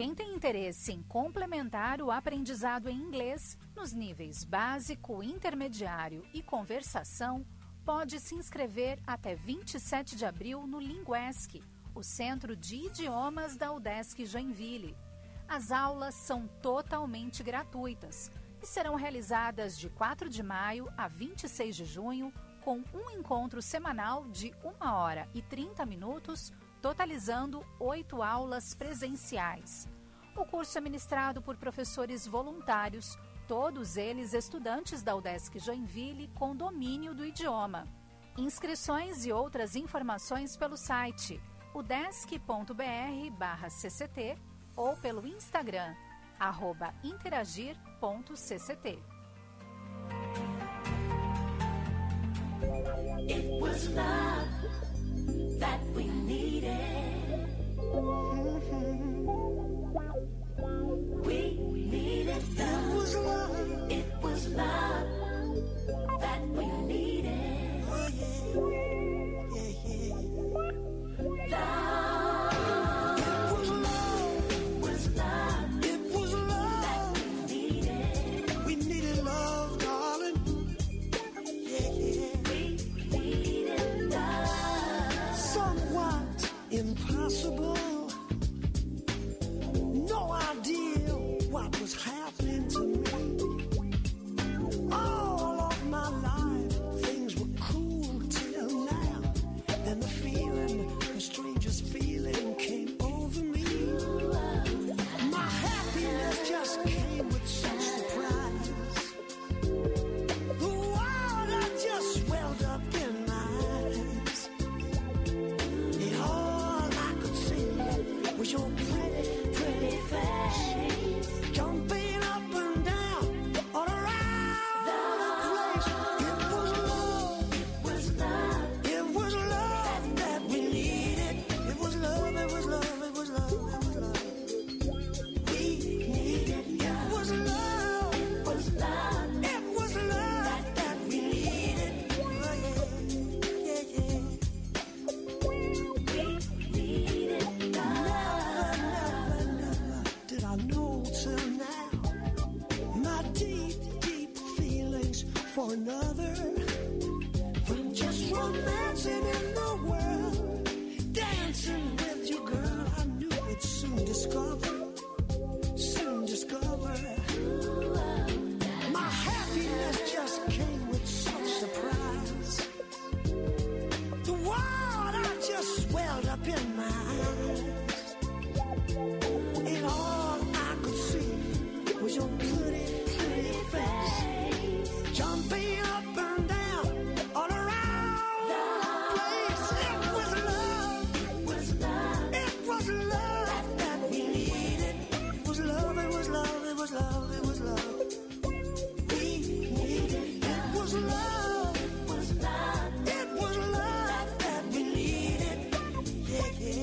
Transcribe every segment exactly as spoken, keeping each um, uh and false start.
Quem tem interesse em complementar o aprendizado em inglês nos níveis básico, intermediário e conversação, pode se inscrever até vinte e sete de abril no Linguesc, o Centro de Idiomas da UDESC Joinville. As aulas são totalmente gratuitas e serão realizadas de quatro de maio a vinte e seis de junho, com um encontro semanal de uma hora e trinta minutos, totalizando oito aulas presenciais. O curso é ministrado por professores voluntários, todos eles estudantes da UDESC Joinville com domínio do idioma. Inscrições e outras informações pelo site udesc.br barra cct ou pelo Instagram, arroba interagir ponto c c t. It was love that we needed. Mm-hmm. We needed love. It was love. It was love that we needed. Oh, yeah. Yeah, yeah. Love. It was love. It was love. It was love that we needed. We needed love, darling. Yeah, yeah. Impossible. No idea what was happening to me. All of my life, things were cool till now. Then the feeling, the strangest feeling came over me. My happiness just came with such surprise. The world had just swelled up in my eyes. It all was your pretty, pretty face, jumping up and down all around the place. It was love, it was love, it was love that we needed. It was love, it was love, it was love, it was love. We needed love. It was love, it was love, it was love that, that we needed. Oh, yeah, yeah, yeah. We needed love. Did I know till now my deep, deep feelings for another? From just romancing in the world, dancing with you, girl, I knew we'd soon discover, soon discover. My happiness just came with such surprise. The world I just swelled up in my eyes. And all I could see was your pretty, pretty face, jumping up and down all around the place. It was love, it was love, it was love that, that we needed. It was love, it was love, it was love, it was love. We needed love. It was love, it was love, it was love that, that we needed. Yeah, yeah.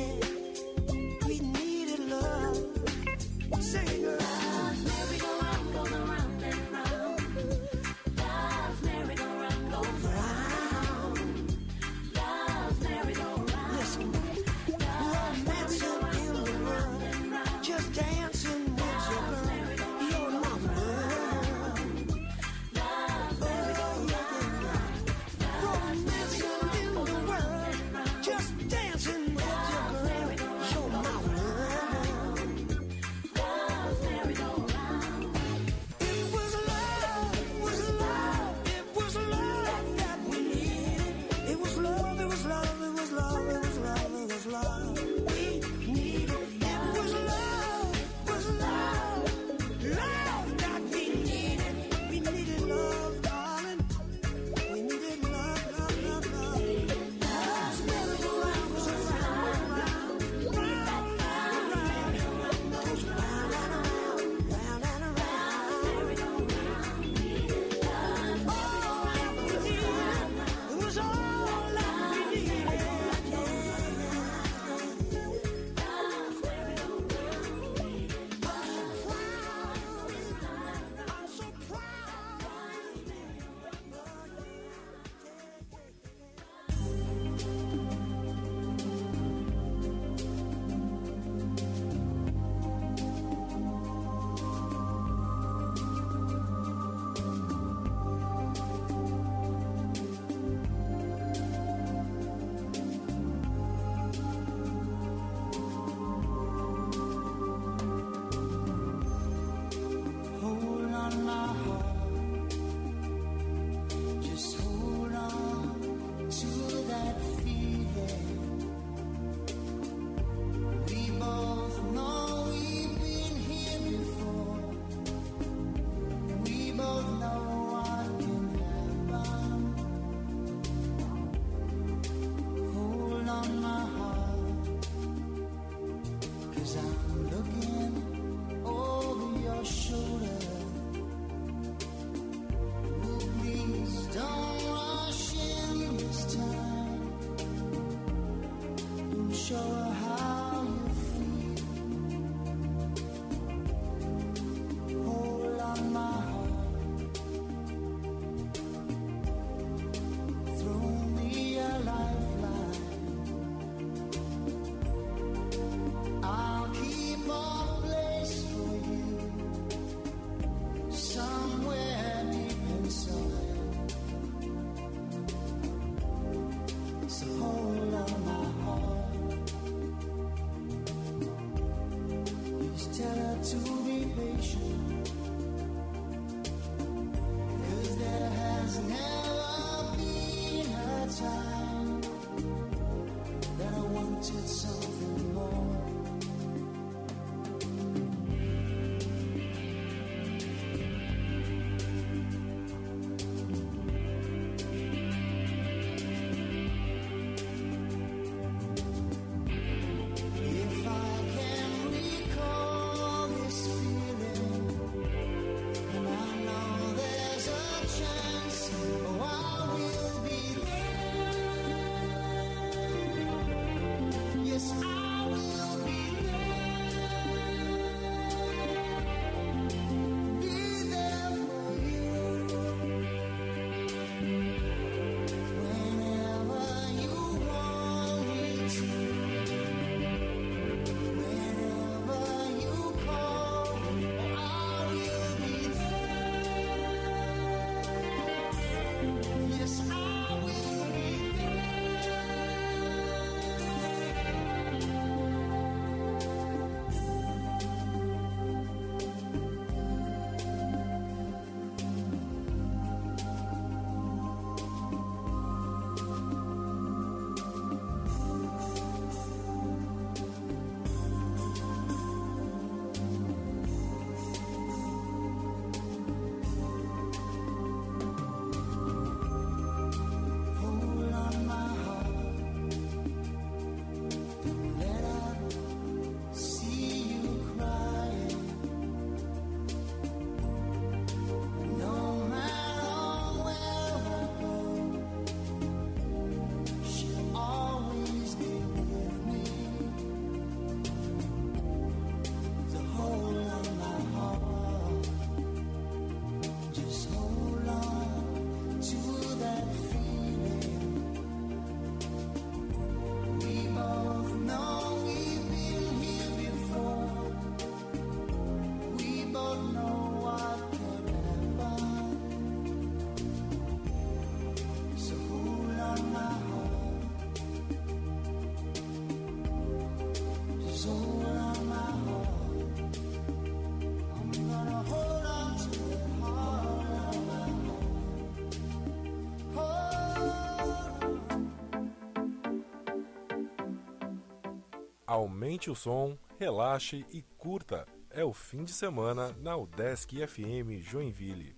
Aumente o som, relaxe e curta. É o fim de semana na Udesc F M Joinville.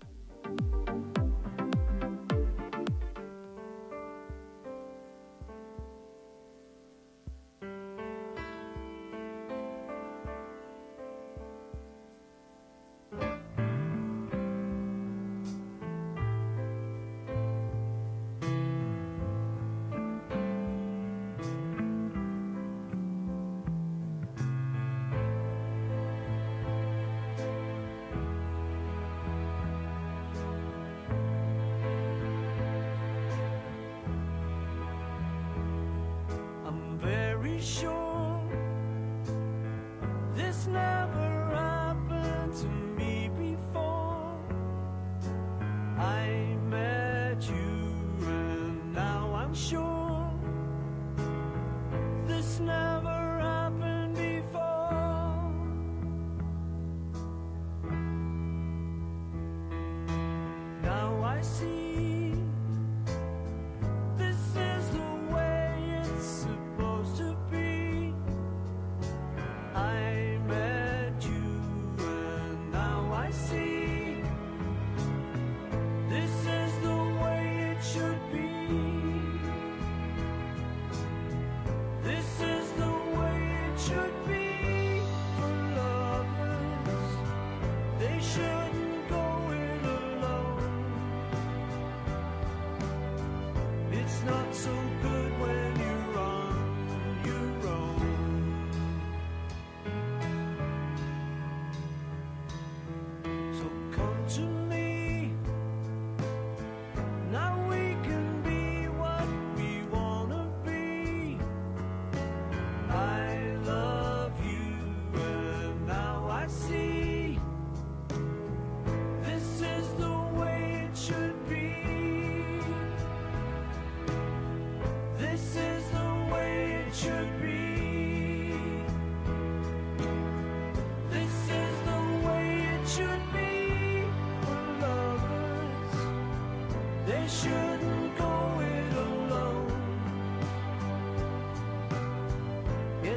This is the way it's supposed to be.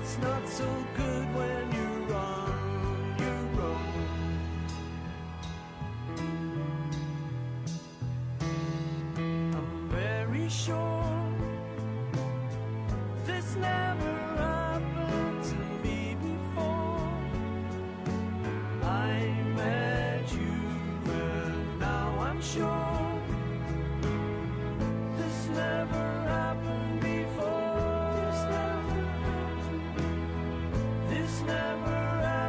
it's not so good when you run, you run. I'm very sure this never happened to me before. I met you and now I'm sure this never happened before. This never, this never happened.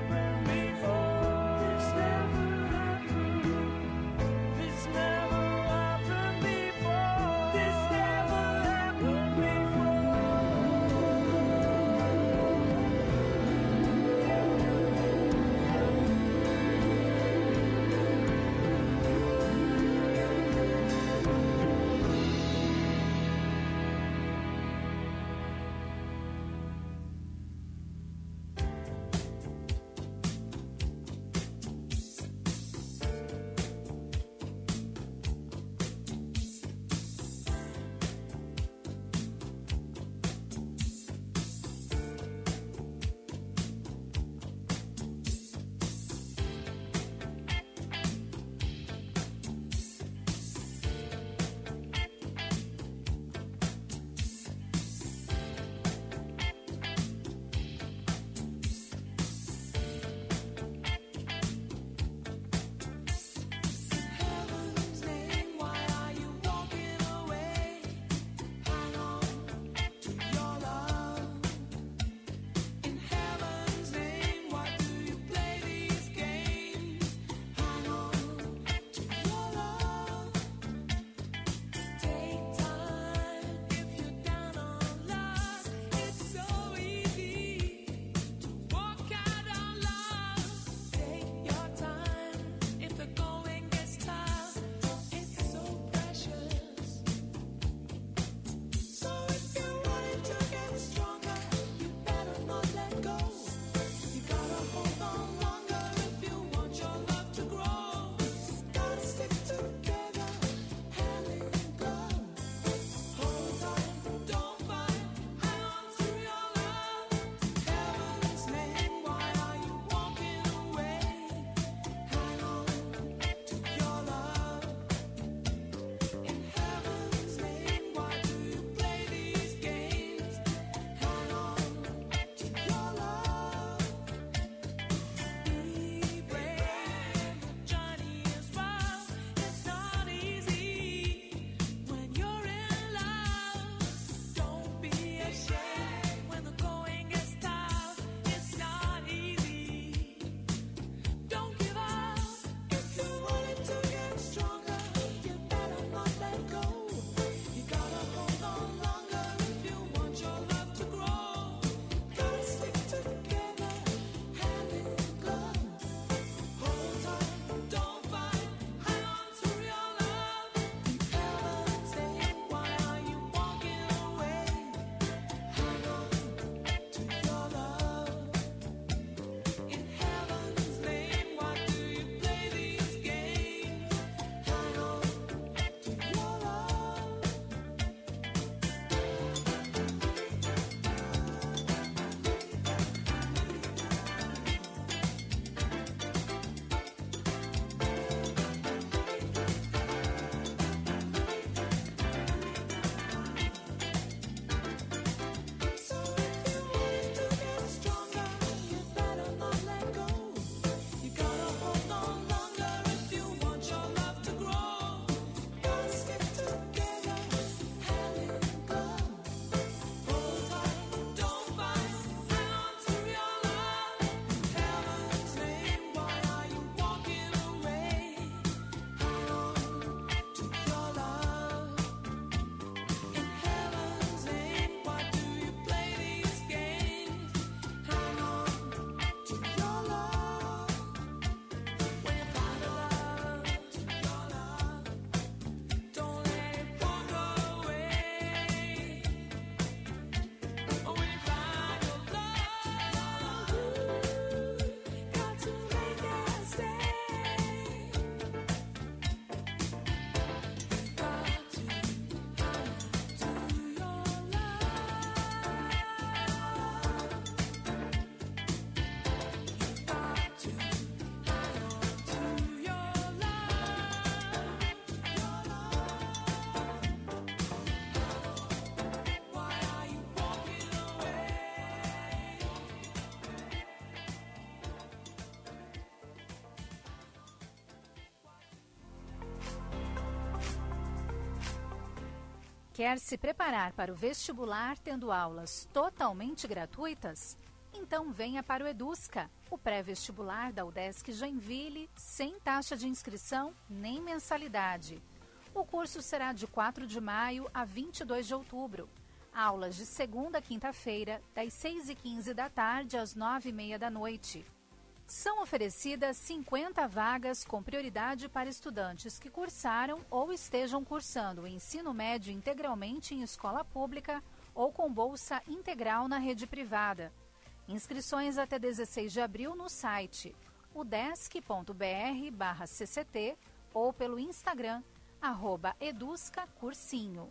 Quer se preparar para o vestibular tendo aulas totalmente gratuitas? Então venha para o Edusca, o pré-vestibular da UDESC Joinville, sem taxa de inscrição nem mensalidade. O curso será de quatro de maio a vinte e dois de outubro. Aulas de segunda a quinta-feira, das seis e quinze da tarde às nove e meia da noite. São oferecidas cinquenta vagas com prioridade para estudantes que cursaram ou estejam cursando o ensino médio integralmente em escola pública ou com bolsa integral na rede privada. Inscrições até dezesseis de abril no site udesc.br barra cct ou pelo Instagram, arroba eduscacursinho.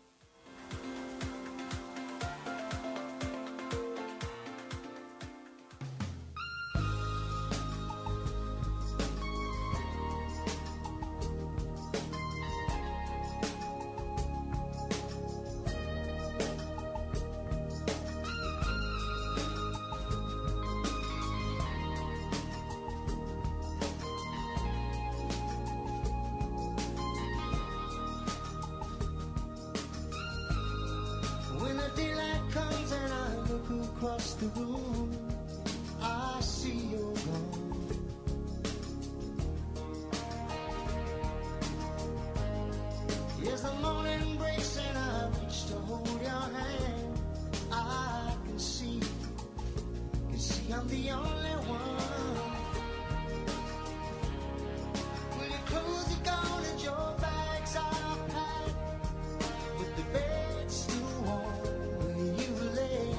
Across the room, I see you're gone. As the morning breaks and I reach to hold your hand, I can see, can see I'm the only one. Well, your clothes are gone and your bags are packed, but the bed's still warm where you lay.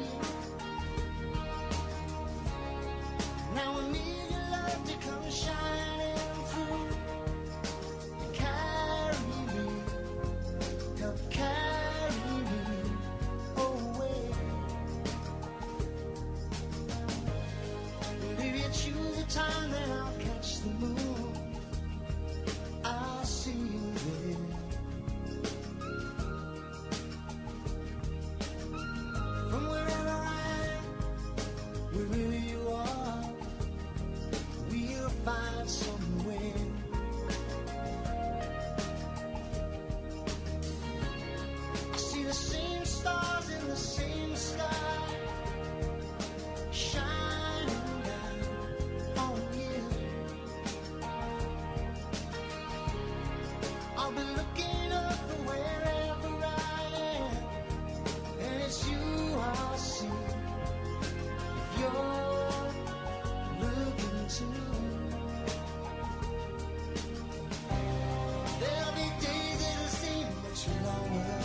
Now I need your love to come shining through, carry me, help carry me away. But if you choose the time, then I'll catch the moon, I'll see you there. From wherever I am, wherever you are, we'll find somewhere. I see the same stars in the same sky, shining down on you. I'll be looking up from wherever I am, and it's you I'll see if you're looking too. There'll be days that'll seem much longer,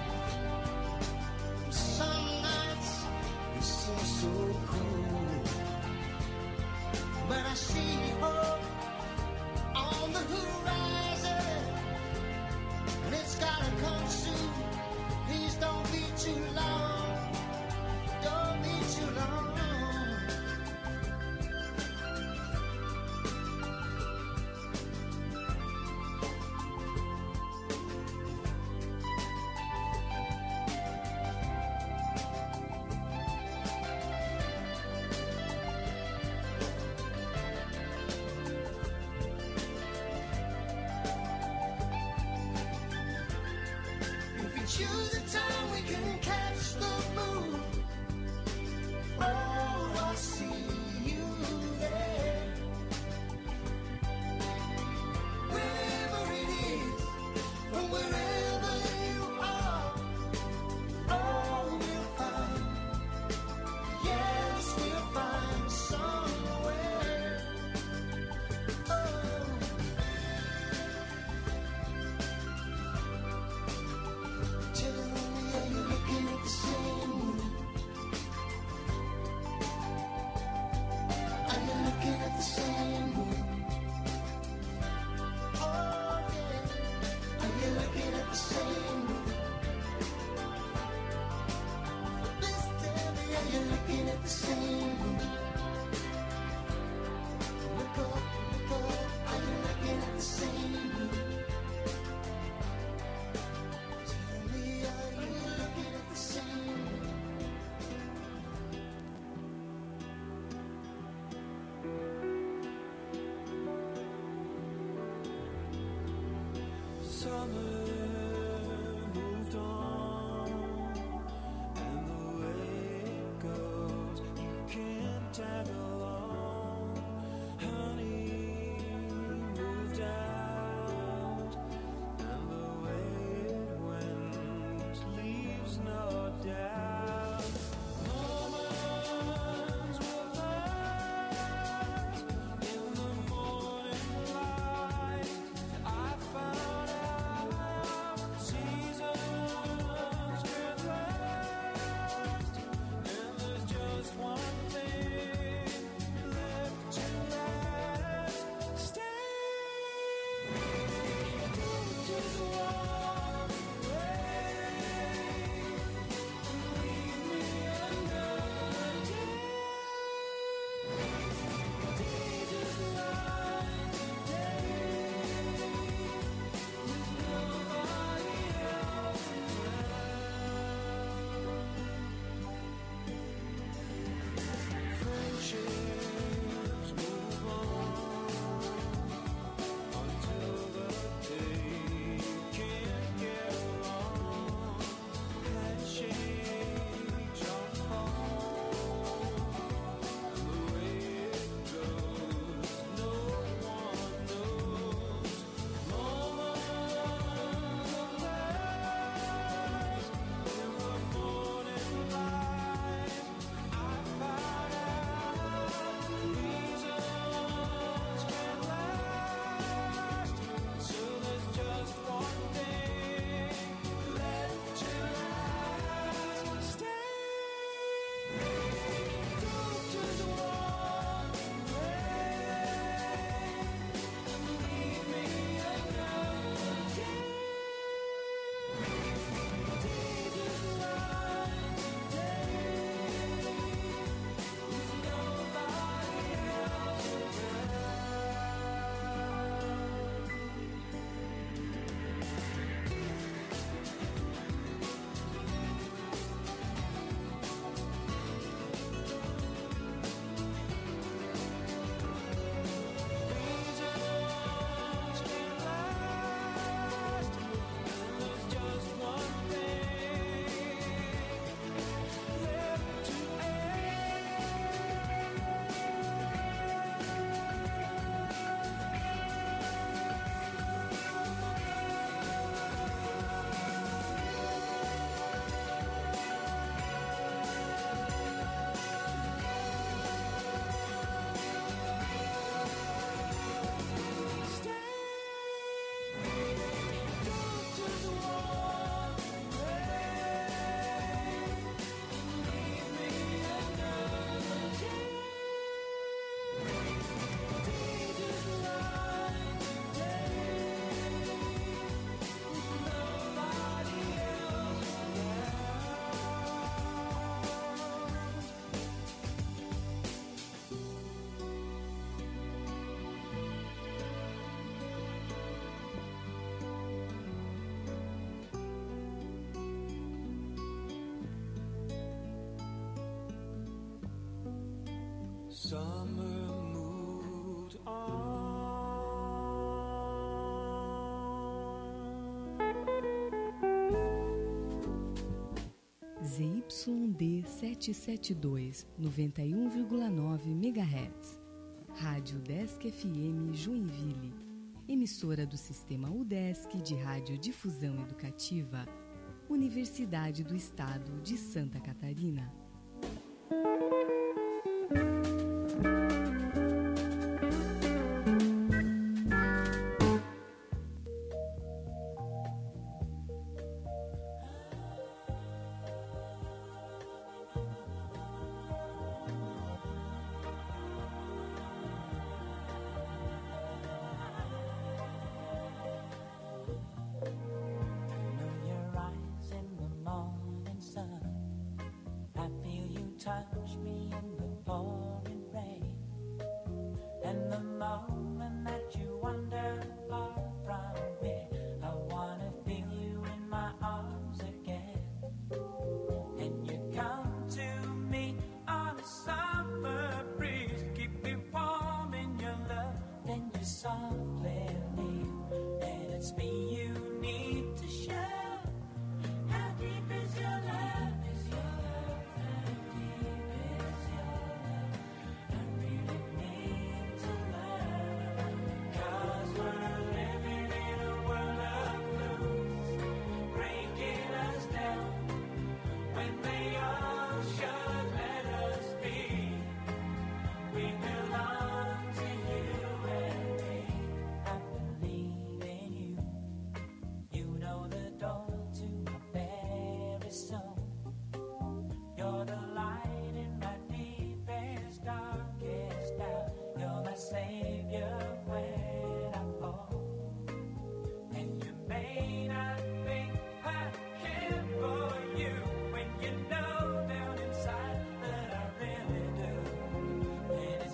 and some nights will seem so cold. But I see hope on the horizon, and it's gotta come soon. Please don't be too long, don't be too long. If you choose a time, we can catch the moon. Oh, I'll see you there. Wherever it is, from wherever you are, oh, we'll find, yes, we'll find somewhere. Oh. Tell me, are you looking at the same moon? Are you looking at the same moon? Oh, yeah. Are you looking at the same moon? Please tell me, are you looking at the same moon? Look up, look up, are you looking at the same moon? Tell me, are you looking at the same moon? Summer moved tag along. Honey moved out, and the way it went leaves no doubt. Moments will last in the morning light. I found out seasons can last, and there's just one thing left to last. Stay. Don't just walk away and leave me another day. Day just like today, with nobody else around. Friendships move on until the day you can't get along. Handshake, jump phone, and the way it goes, no one knows. Moments will last in the morning light. I found out reasons can last, so there's just one thing left to last. Stay. Don't just walk away and leave me another day. Day just like today, with nobody else Reasons can last, and there's just one thing left to stay. Don't just walk away and leave me another day. Day just like today, with nobody else around. Summer moved on. Z Y D setecentos e setenta e dois, noventa e um vírgula nove megahertz. Rádio Desk F M Joinville. Emissora do Sistema UDESC de Radiodifusão Educativa. Universidade do Estado de Santa Catarina. Know your eyes in the morning sun. I feel you touch me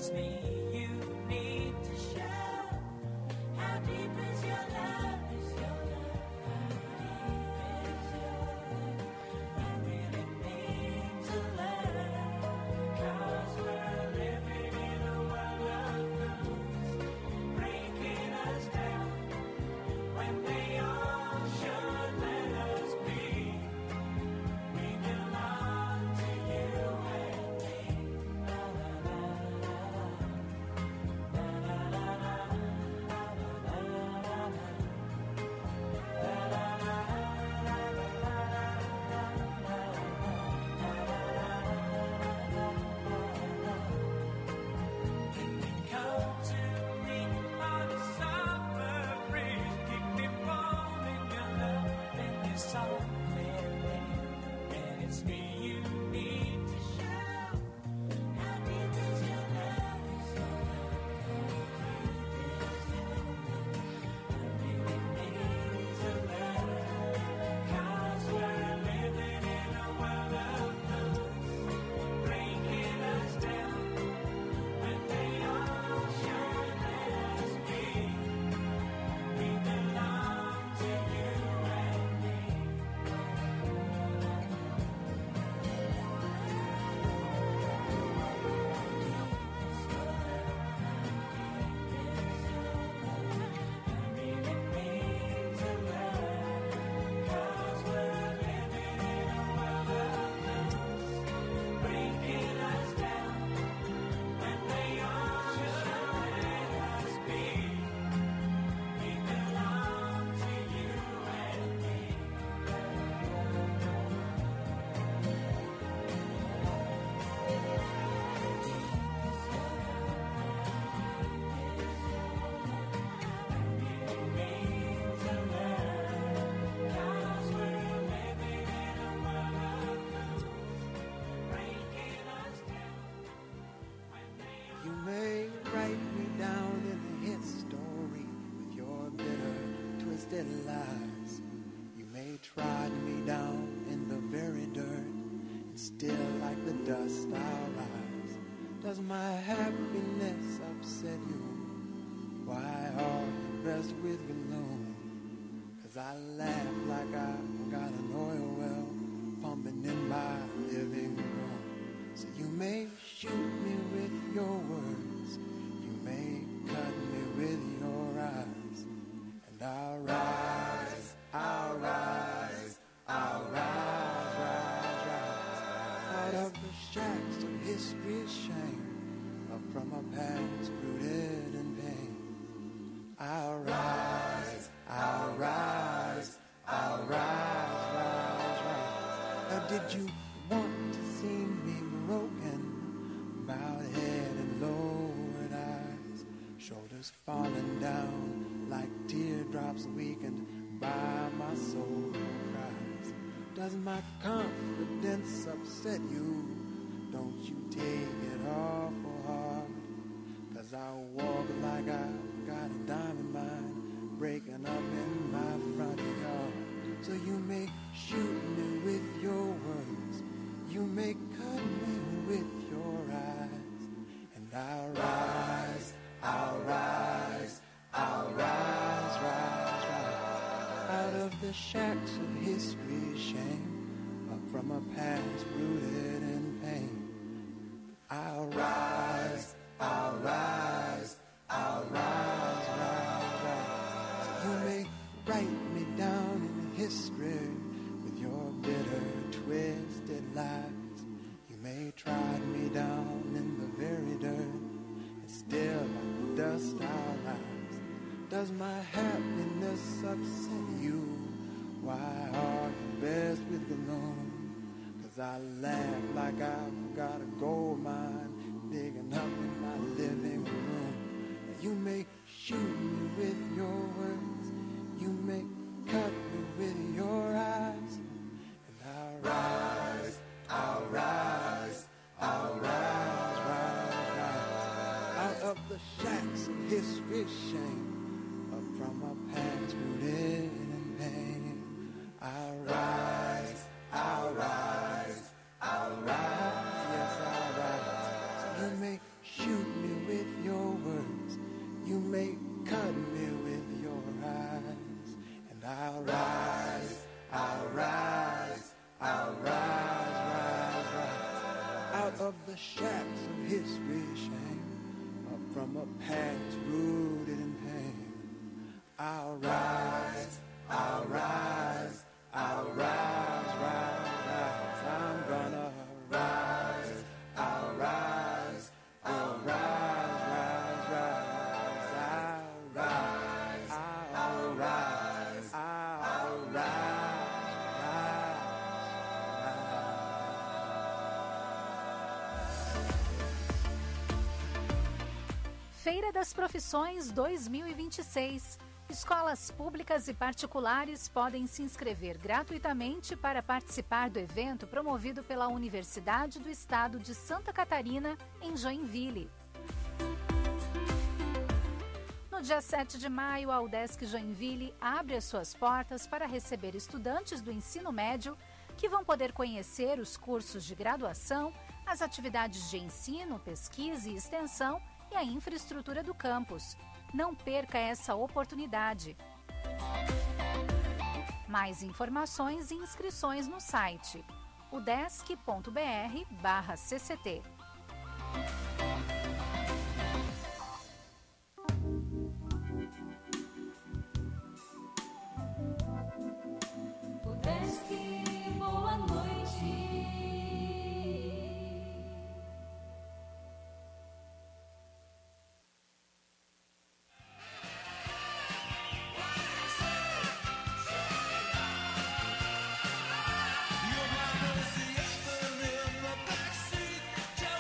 it's me you need to show. How deep is your love? Is your love? How deep is your love? I really need to learn. 'Cause we're living in a world of fools, breaking us down when they all should let us be. We belong to you and me. La la la la la la la la la la la la. Come to me on a summer breeze, keep me warm in your love, and you softly lean. And it's me you need to show. How deep is your love? Is your love? How deep is your love? I really need to learn. 'Cause we're living in a world of fools, breaking us down when they all should let us be. We belong to you and me. You may write me down in the history with your bitter, twisted lies. You may trod me down in the very dirt, and still like the dust I'll rise. Does my happiness upset you? Why are you best with gloom? 'Cause I laugh like I got an oil well pumping in my living room. So you may shoot me with your words, you may cut me with your eyes, and I'll rise, I'll rise, I'll rise, rise, rise, out of the shacks of history's shame, up from a past rooted in pain. I'll rise, I'll rise, I'll rise, rise, rise. Now did you want to see me broken, bowed head and lowered eyes, shoulders falling down like teardrops weakened by my soul cries? Does my confidence upset you? Don't you take it awful hard, 'cause I walk like I got a diamond mine breaking up in my front yard. So you may shoot me with your words, you may cut me with your eyes, and I'll rise, I'll rise, I'll rise, rise, rise, out of the shacks of history's shame, up from a past rooted in pain. I'll rise, I'll rise, I'll rise, rise, rise. So you may write me down in history with your bitter, twisted lies. You may trod me down in the very dirt, and still like the dust I'll rise. Does my happiness upset you? Why are you best with gloom? 'Cause I laugh like I've got a gold mine digging up in my living room. You may shoot me with your words, you may cut me with your eyes, and I'll rise, I'll rise, I'll rise, rise, rise, out of the shacks of history's shame, up from a past rooted in pain. I'll rise, I'll rise, I'll rise, yes I'll rise. So you may shoot me You may cut me with your eyes, and I'll rise, I'll rise, I'll rise, rise, rise, out of the shacks of history, shame, up from a past rooted in pain. I'll rise, I'll rise, I'll rise, rise, rise, I'm gonna rise, I'll rise, I'll rise, rise, rise, I'll rise, I'll rise, I'll rise, rise, rise. Feira das Profissões dois mil e vinte e seis. Escolas públicas e particulares podem se inscrever gratuitamente para participar do evento promovido pela Universidade do Estado de Santa Catarina, em Joinville. No dia sete de maio, a UDESC Joinville abre as suas portas para receber estudantes do ensino médio que vão poder conhecer os cursos de graduação, as atividades de ensino, pesquisa e extensão e a infraestrutura do campus. Não perca essa oportunidade. Mais informações e inscrições no site udesc ponto br barra C C T. UDESC, boa noite. Your mama's the anthem in the backseat.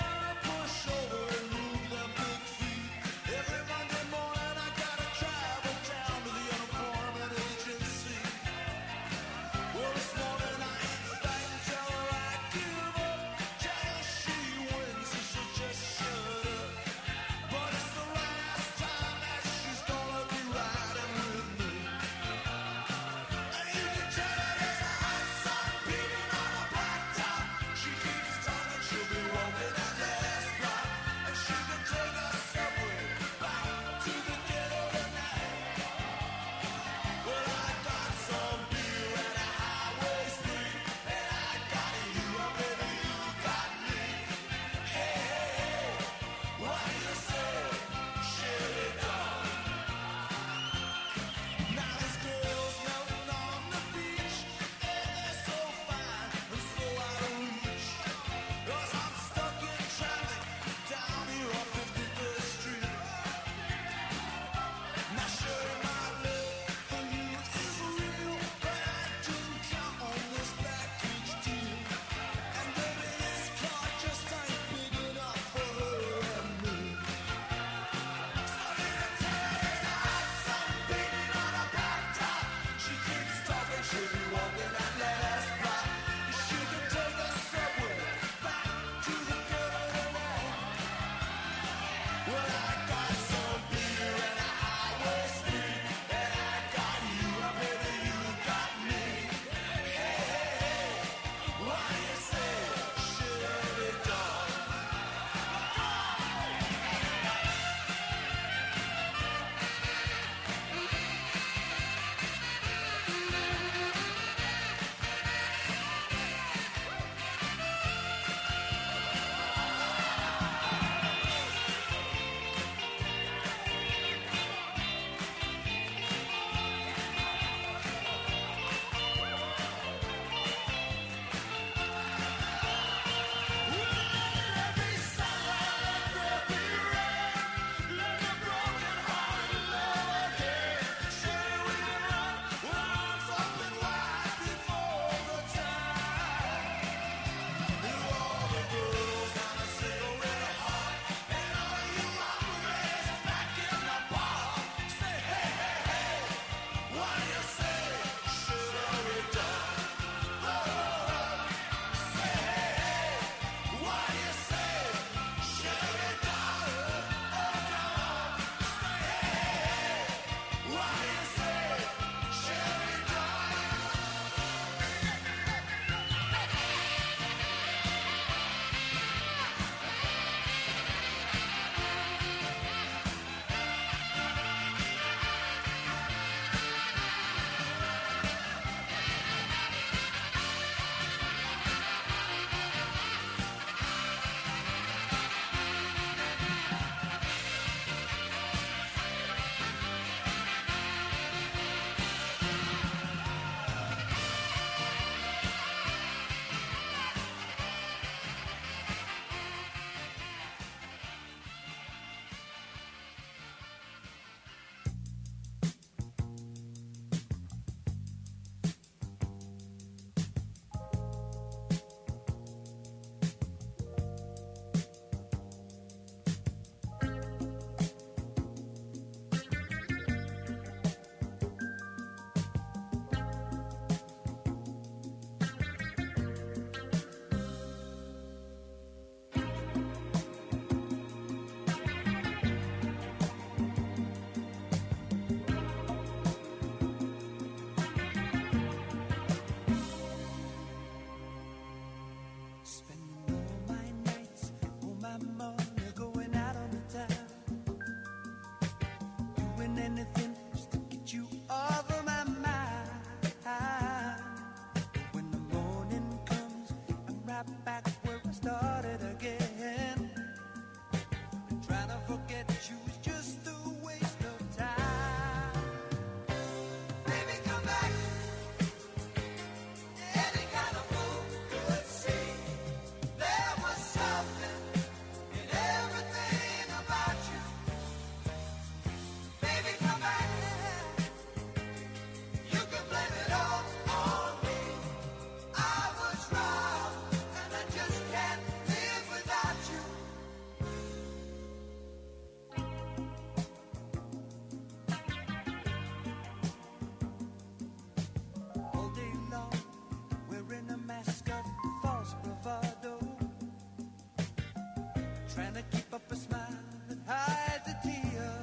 trying to keep up a smile that hides a tear.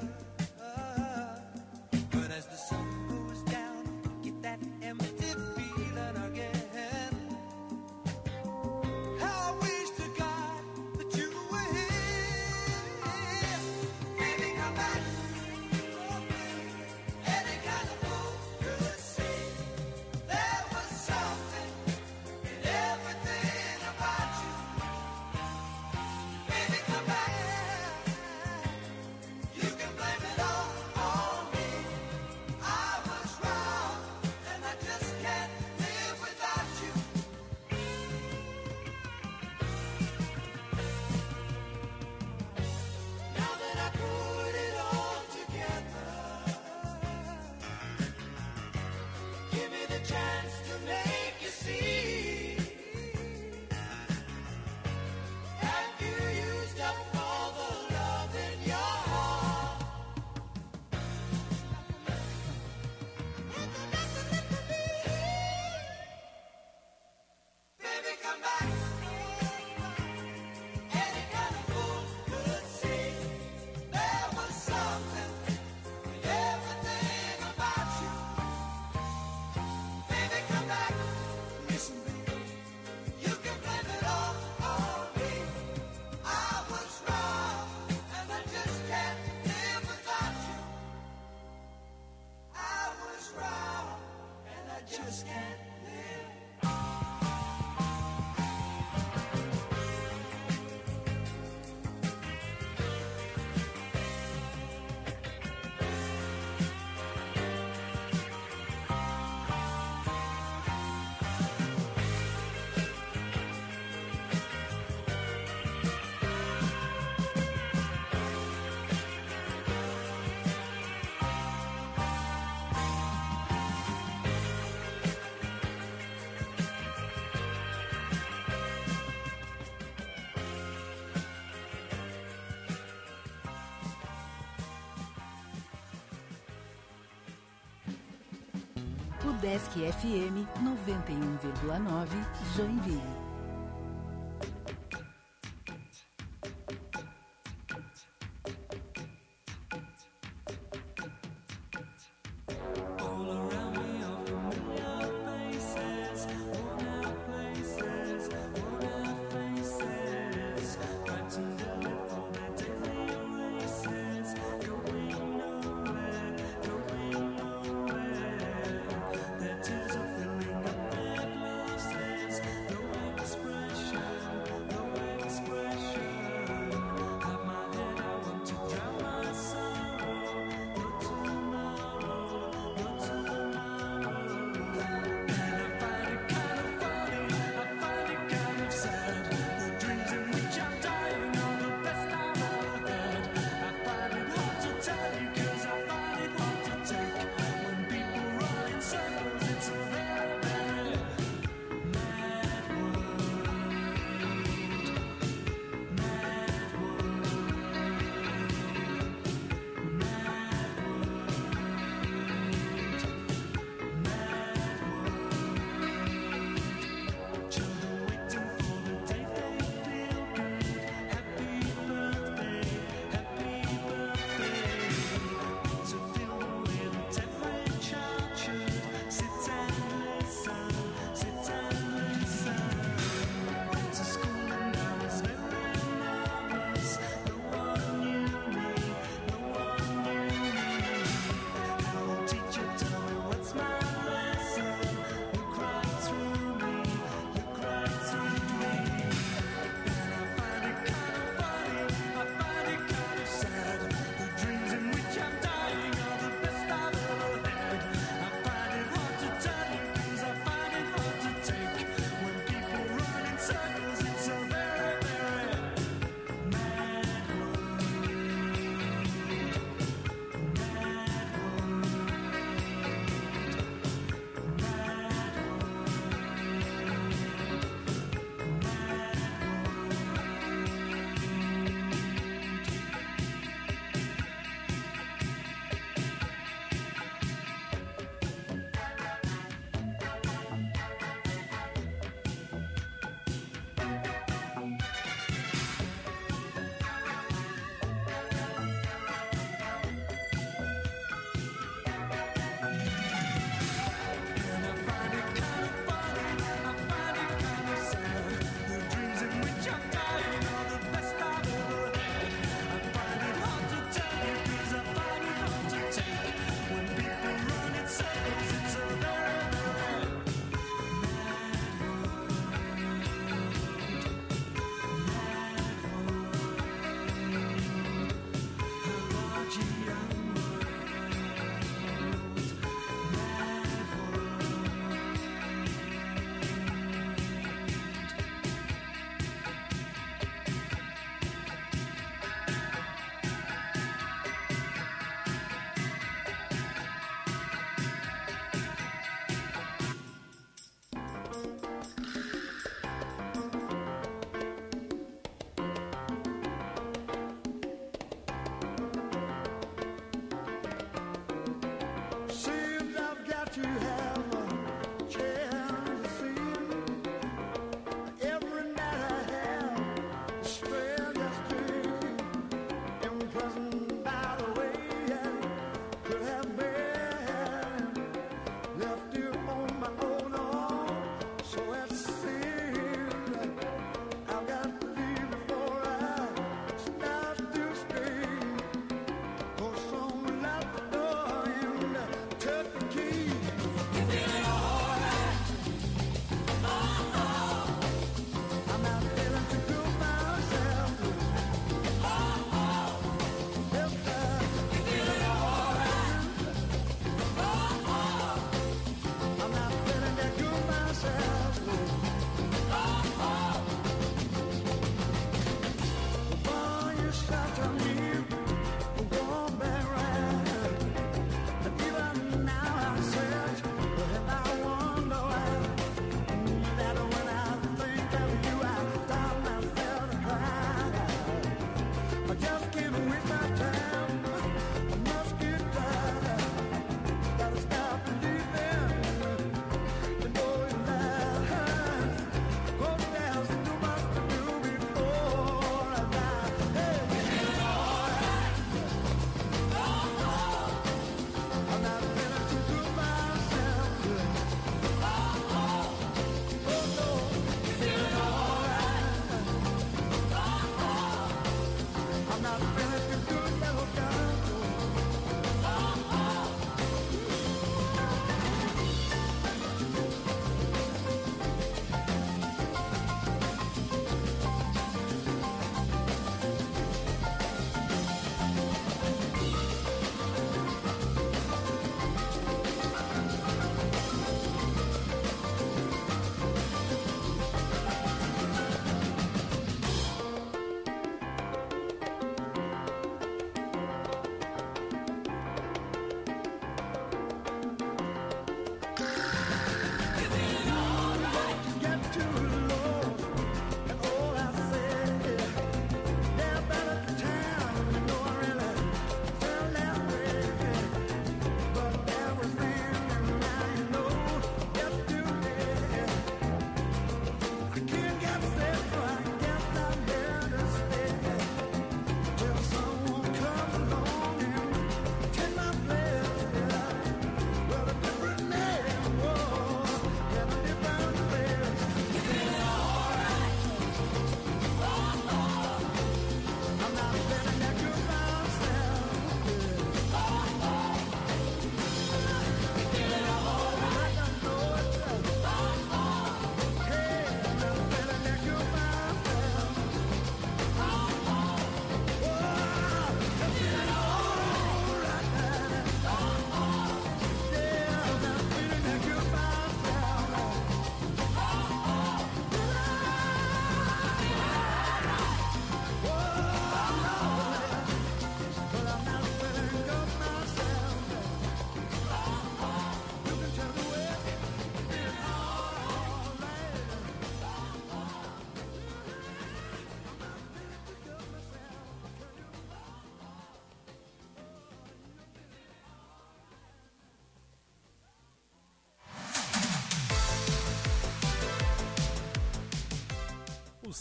But as the sun goes down, I get that empty feeling again. How I wish to God that you were here. Baby, come back. Any kind of fool could see there was something in everything about you. Baby, come back. You can blame it all on me. I was wrong, and I just can't live without you. Now that I put it all together, give me the chance to make you see. Have you used up all the love in your heart? Baby, come back. Any kind of fool could see there was something in everything about you. Baby, come back. Listen, baby, you can blame it all on me. I was wrong, and I just can't live without you. I was wrong, and I just can't live. O Desk F M noventa e um vírgula nove Joinville. All around me are familiar faces, worn out places, worn out faces, got to live for their daily races, going nowhere, going nowhere. Their tears are filling up their glasses, though I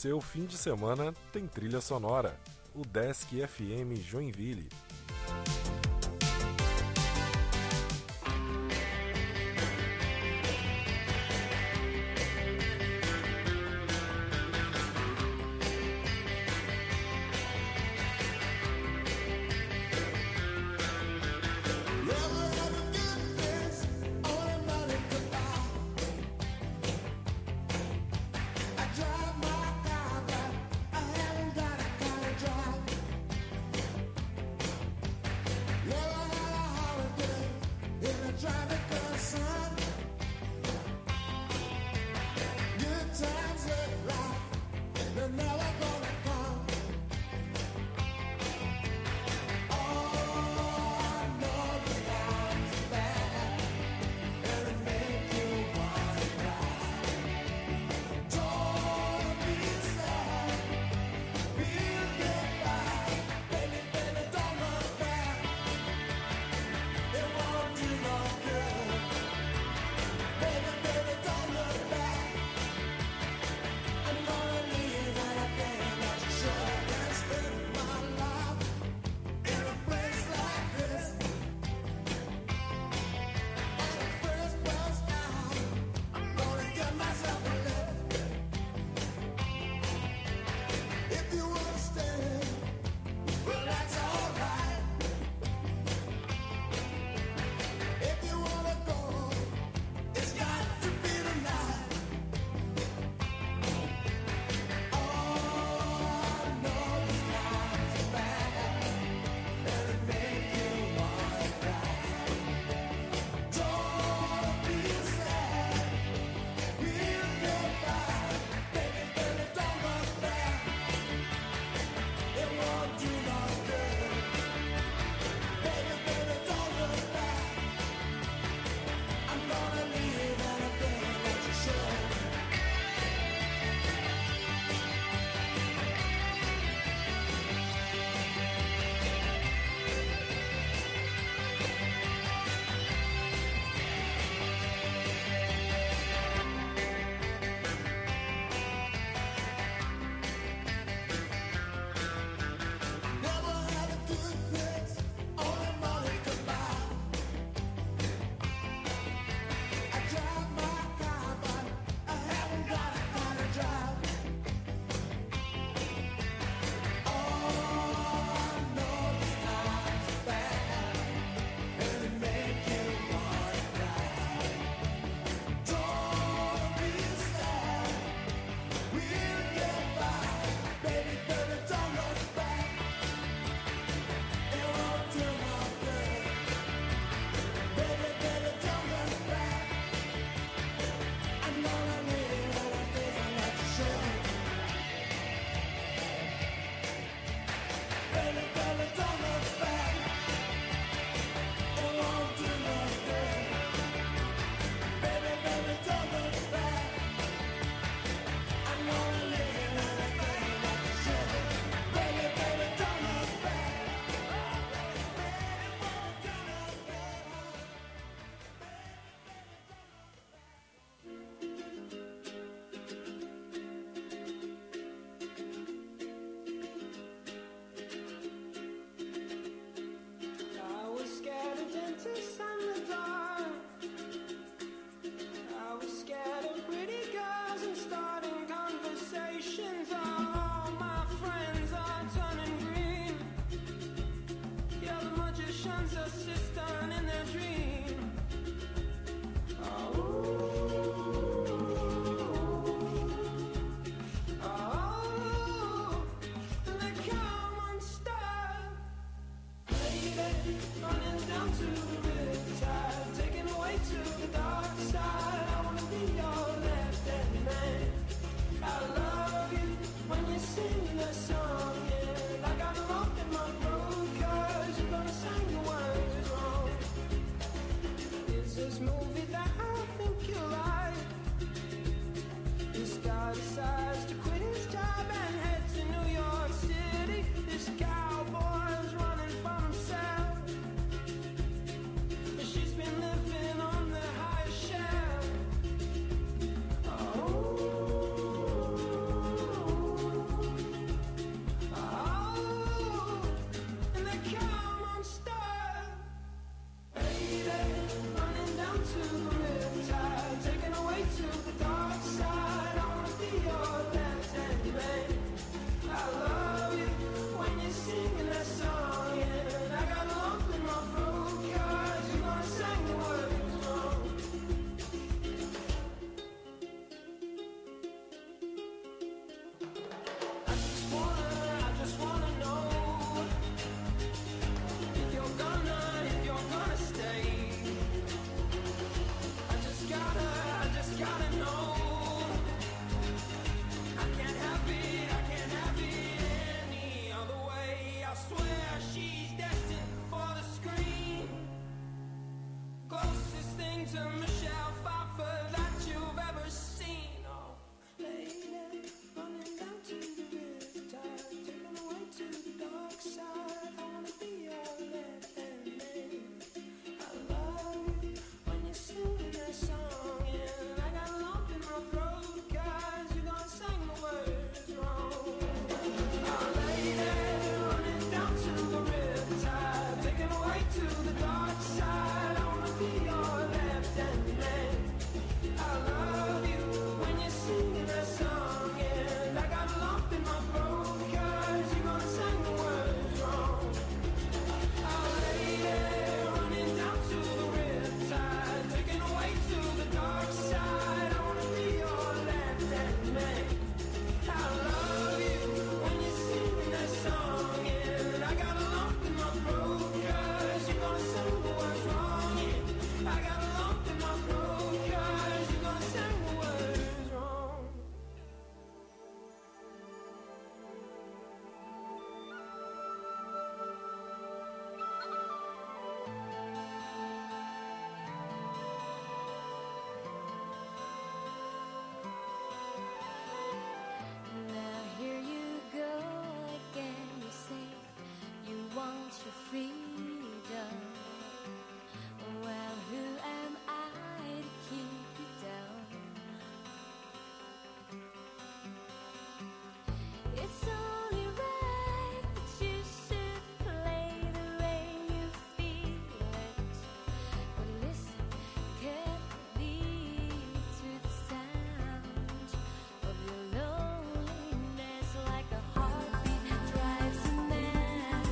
seu fim de semana tem trilha sonora. O Desk F M Joinville.